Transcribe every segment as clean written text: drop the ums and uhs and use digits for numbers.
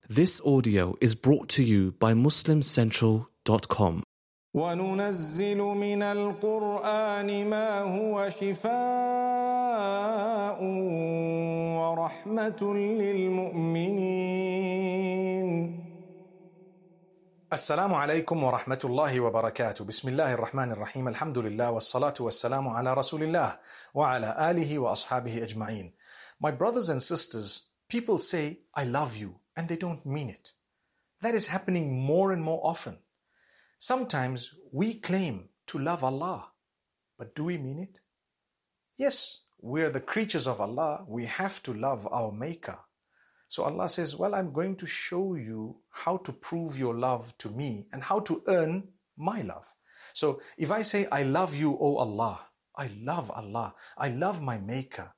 This audio is brought to you by MuslimCentral.com. وَنُنَزِّلُ مِنَ الْقُرْآنِ مَا هُوَ شِفَاءٌ وَرَحْمَةٌ لِلْمُؤْمِنِينَ. Assalamu alaikum wa rahmatullahi wa barakatuh. Bismillahir Rahmanir Rahim. Alhamdulillah wassalatu wassalamu ala Rasulillah wa ala alihi wa ashabihi ajma'in. My brothers and sisters, people say, I love you, and they don't mean it. That is happening more and more often. Sometimes we claim to love Allah, but do we mean it? Yes, we're the creatures of Allah. We have to love our Maker. So Allah says, well, I'm going to show you how to prove your love to me and how to earn my love. So if I say, I love you, O Allah, I love Allah, I love my Maker,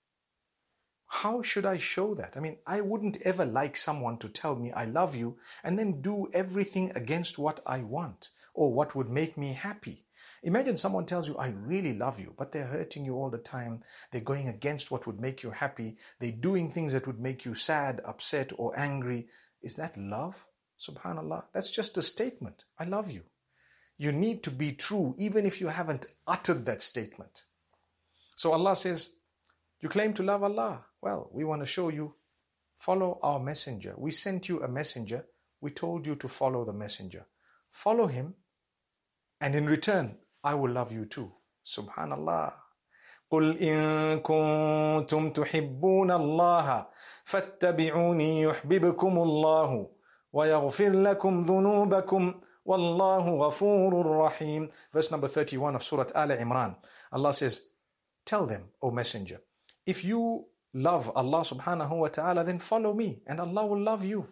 how should I show that? I mean, I wouldn't ever like someone to tell me I love you and then do everything against what I want or what would make me happy. Imagine someone tells you, I really love you, but they're hurting you all the time. They're going against what would make you happy. They're doing things that would make you sad, upset, or angry. Is that love? Subhanallah. That's just a statement. I love you. You need to be true even if you haven't uttered that statement. So Allah says, you claim to love Allah. Well, we want to show you, follow our messenger. We sent you a messenger. We told you to follow the messenger. Follow him, and in return, I will love you too. Subhanallah. قُلْ إِن كُنتُمْ تُحِبُّونَ اللَّهَ فَاتَّبِعُونِي يُحْبِبْكُمُ اللَّهُ وَيَغْفِرْ لَكُمْ ذُنُوبَكُمْ وَاللَّهُ غَفُورٌ رَحِيمٌ. Verse number 31 of Surah Al Imran. Allah says, tell them, O Messenger, if you love Allah subhanahu wa ta'ala, then follow me and Allah will love you.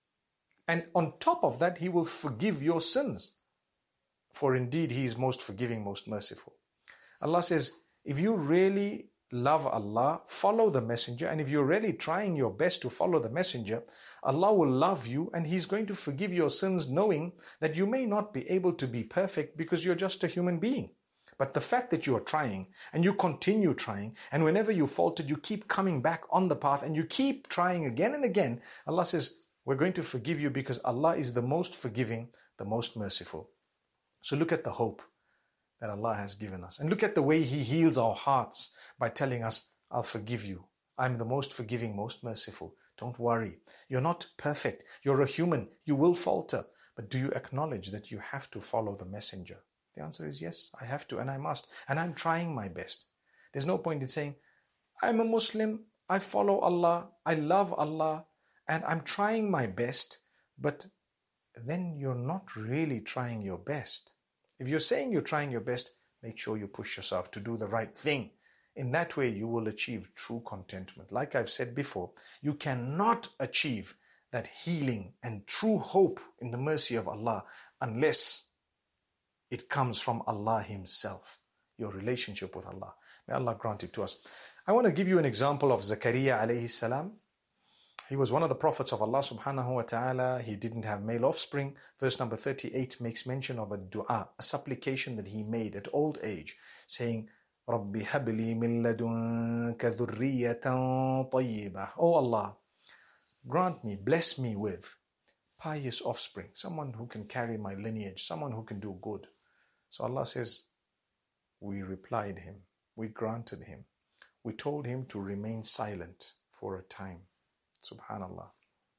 And on top of that, He will forgive your sins. For indeed, He is most forgiving, most merciful. Allah says, if you really love Allah, follow the messenger. And if you're really trying your best to follow the messenger, Allah will love you and He's going to forgive your sins, knowing that you may not be able to be perfect because you're just a human being. But the fact that you are trying and you continue trying, and whenever you faltered, you keep coming back on the path and you keep trying again and again, Allah says, we're going to forgive you because Allah is the most forgiving, the most merciful. So look at the hope that Allah has given us. And look at the way He heals our hearts by telling us, I'll forgive you. I'm the most forgiving, most merciful. Don't worry. You're not perfect. You're a human. You will falter. But do you acknowledge that you have to follow the messenger? The answer is yes, I have to and I must. And I'm trying my best. There's no point in saying, I'm a Muslim, I follow Allah, I love Allah, and I'm trying my best, but then you're not really trying your best. If you're saying you're trying your best, make sure you push yourself to do the right thing. In that way, you will achieve true contentment. Like I've said before, you cannot achieve that healing and true hope in the mercy of Allah unless it comes from Allah Himself, your relationship with Allah. May Allah grant it to us. I want to give you an example of Zakaria alayhi salam. He was one of the prophets of Allah subhanahu wa ta'ala. He didn't have male offspring. Verse number 38 makes mention of a dua, a supplication that he made at old age, saying, رَبِّ هَبْ لِي مِن لَدُنْكَ ذُرِّيَّةً طَيِّبَةً. Oh Allah, grant me, bless me with pious offspring, someone who can carry my lineage, someone who can do good. So Allah says, we replied him, we granted him, we told him to remain silent for a time. Subhanallah.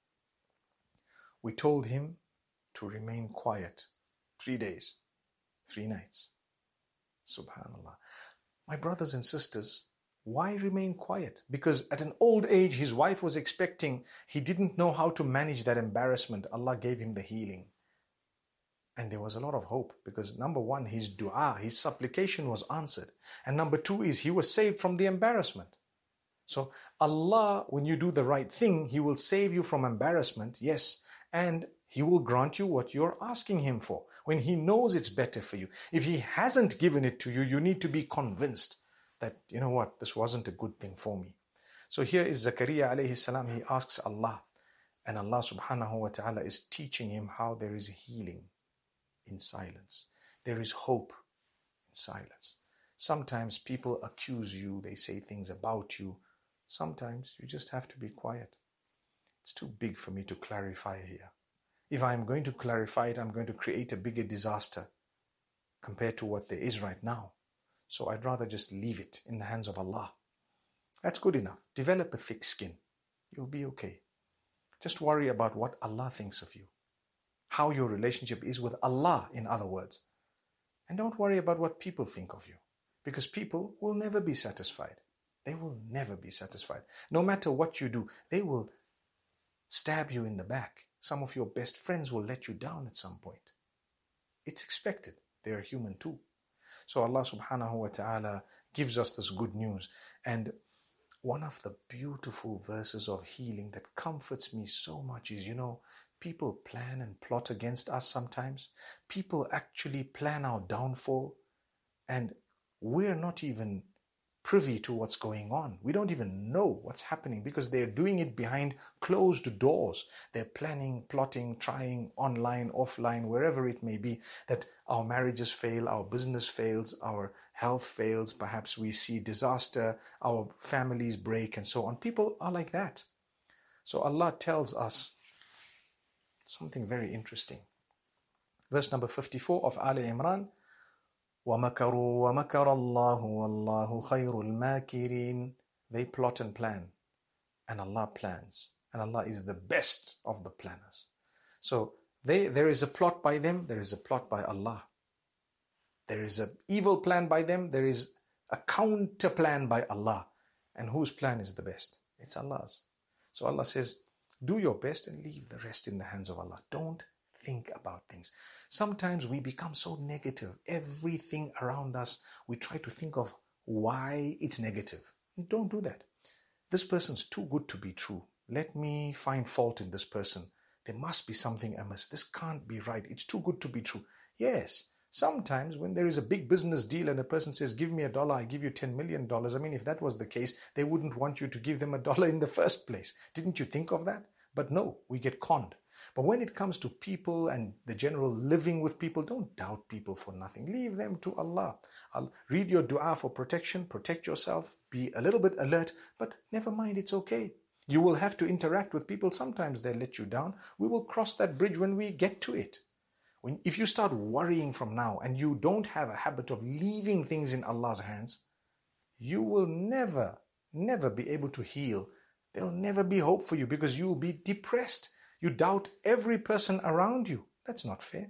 We told him to remain quiet 3 days, 3 nights. Subhanallah. My brothers and sisters, why remain quiet? Because at an old age, his wife was expecting. He didn't know how to manage that embarrassment. Allah gave him the healing. And there was a lot of hope because number one, his dua, his supplication was answered. And number two is he was saved from the embarrassment. So Allah, when you do the right thing, He will save you from embarrassment, yes, and He will grant you what you're asking Him for when He knows it's better for you. If He hasn't given it to you, you need to be convinced that, you know what, this wasn't a good thing for me. So here is Zakaria alayhi salam, he asks Allah, and Allah subhanahu wa ta'ala is teaching him how there is healing in silence. There is hope in silence. Sometimes people accuse you, they say things about you. Sometimes you just have to be quiet. It's too big for me to clarify here. If I'm going to clarify it, I'm going to create a bigger disaster compared to what there is right now. So I'd rather just leave it in the hands of Allah. That's good enough. Develop a thick skin. You'll be okay. Just worry about what Allah thinks of you. How your relationship is with Allah, in other words. And don't worry about what people think of you. Because people will never be satisfied. They will never be satisfied. No matter what you do, they will stab you in the back. Some of your best friends will let you down at some point. It's expected. They are human too. So Allah subhanahu wa ta'ala gives us this good news. And one of the beautiful verses of healing that comforts me so much is, people plan and plot against us sometimes. People actually plan our downfall. And we're not even privy to what's going on. We don't even know what's happening because they're doing it behind closed doors. They're planning, plotting, trying online, offline, wherever it may be, that our marriages fail, our business fails, our health fails, perhaps we see disaster, our families break and so on. People are like that. So Allah tells us something very interesting. Verse number 54 of Ali Imran, وَمَكَرُوا وَمَكَرَ اللَّهُ وَاللَّهُ خَيْرُ الْمَاكِرِينَ. They plot and plan, and Allah plans, and Allah is the best of the planners. So there is a plot by them, there is a plot by Allah. There is an evil plan by them, there is a counter plan by Allah. And whose plan is the best? It's Allah's. So Allah says, do your best and leave the rest in the hands of Allah. Don't think about things. Sometimes we become so negative. Everything around us, we try to think of why it's negative. Don't do that. This person's too good to be true. Let me find fault in this person. There must be something amiss. This can't be right. It's too good to be true. Yes, sometimes when there is a big business deal and a person says, give me $1, I give you $10 million. I mean, if that was the case, they wouldn't want you to give them $1 in the first place. Didn't you think of that? But no, we get conned. But when it comes to people and the general living with people, don't doubt people for nothing. Leave them to Allah. Read your dua for protection, protect yourself, be a little bit alert, but never mind, it's okay. You will have to interact with people. Sometimes they'll let you down. We will cross that bridge when we get to it. If you start worrying from now and you don't have a habit of leaving things in Allah's hands, you will never be able to heal. There will never be hope for you because you will be depressed. You doubt every person around you. That's not fair.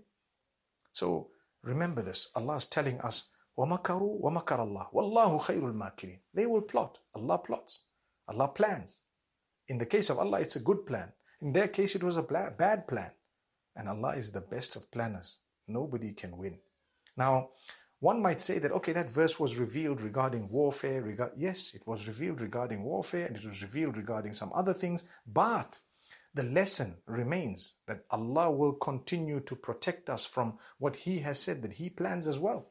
So remember this. Allah is telling us, وَمَكَرُوا وَمَكَرَ اللَّهُ وَاللَّهُ خَيْرُ الْمَاكِرِينَ. They will plot. Allah plots. Allah plans. In the case of Allah, it's a good plan. In their case, it was a bad plan. And Allah is the best of planners. Nobody can win. Now, one might say that, okay, that verse was revealed regarding warfare. Yes, it was revealed regarding warfare and it was revealed regarding some other things. But the lesson remains that Allah will continue to protect us from what He has said that He plans as well.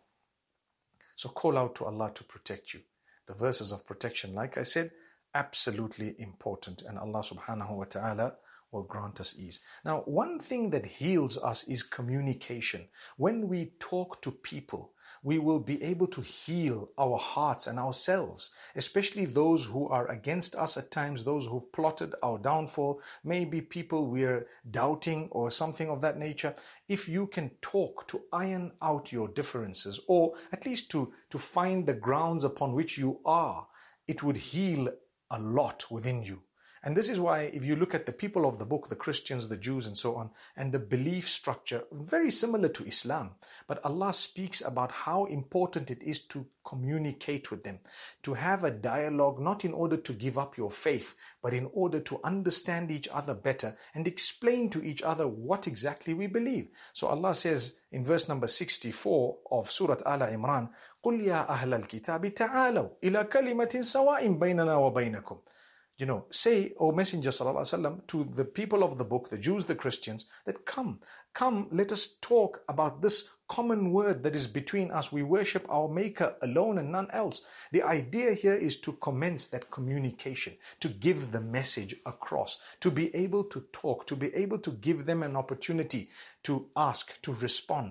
So call out to Allah to protect you. The verses of protection, like I said, absolutely important. And Allah subhanahu wa ta'ala will grant us ease. Now, one thing that heals us is communication. When we talk to people, we will be able to heal our hearts and ourselves, especially those who are against us at times, those who've plotted our downfall, maybe people we're doubting or something of that nature. If you can talk to iron out your differences, or at least to find the grounds upon which you are, it would heal a lot within you. And this is why if you look at the people of the book, the Christians, the Jews and so on, and the belief structure, very similar to Islam. But Allah speaks about how important it is to communicate with them, to have a dialogue, not in order to give up your faith, but in order to understand each other better and explain to each other what exactly we believe. So Allah says in verse number 64 of Surah Al Imran, قُلْ يَا أَهْلَ الْكِتَابِ تَعَالَوْا إِلَى كَلِمَةٍ سَوَاءٍ بَيْنَنَا وَبَيْنَكُمْ. Say, O Messenger sallallahu alaihi wasallam, to the people of the book, the Jews, the Christians, that come, let us talk about this common word that is between us. We worship our Maker alone and none else. The idea here is to commence that communication, to give the message across, to be able to talk, to be able to give them an opportunity to ask, to respond.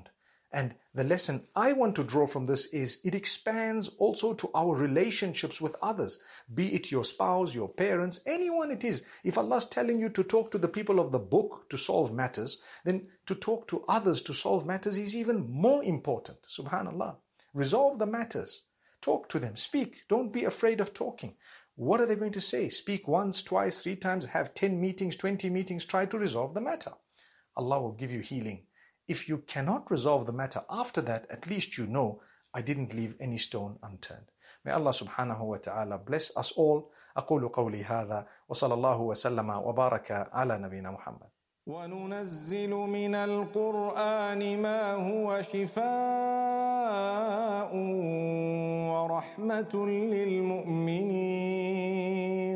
And the lesson I want to draw from this is it expands also to our relationships with others, be it your spouse, your parents, anyone it is. If Allah is telling you to talk to the people of the book to solve matters, then to talk to others to solve matters is even more important. Subhanallah. Resolve the matters. Talk to them. Speak. Don't be afraid of talking. What are they going to say? Speak once, twice, 3 times, have 10 meetings, 20 meetings, try to resolve the matter. Allah will give you healing. If you cannot resolve the matter after that, at least you know, I didn't leave any stone unturned. May Allah subhanahu wa ta'ala bless us all. أقول قولي هذا وصلى الله وسلم وبارك على نبينا محمد. وننزل من القرآن ما هو شفاء ورحمة للمؤمنين